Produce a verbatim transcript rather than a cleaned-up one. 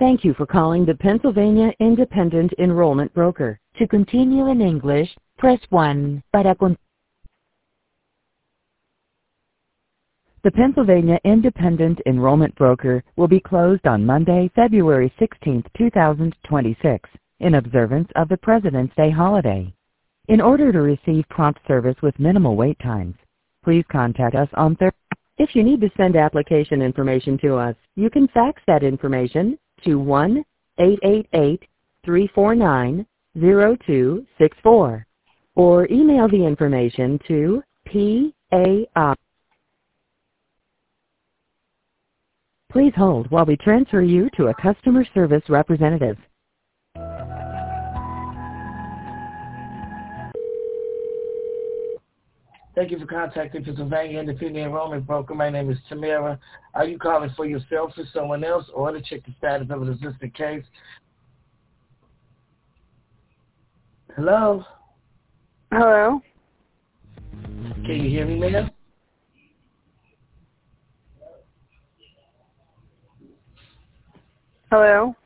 Thank you for calling the Pennsylvania Independent Enrollment Broker. To continue in English, press one. Para con The Pennsylvania Independent Enrollment Broker will be closed on Monday, February sixteenth, two thousand twenty-six, in observance of the President's Day holiday. In order to receive prompt service with minimal wait times, please contact us on Thursday. If you need to send application information to us, you can fax that information to one eight eight eight, three four nine, zero two six four or email the information to P A I. Please hold while we transfer you to a customer service representative. Thank you for contacting Pennsylvania Independent Enrollment Broker. My name is Tamara. Are you calling for yourself or someone else, or to check the status of an existing case? Hello? Hello? Can you hear me, ma'am? Hello?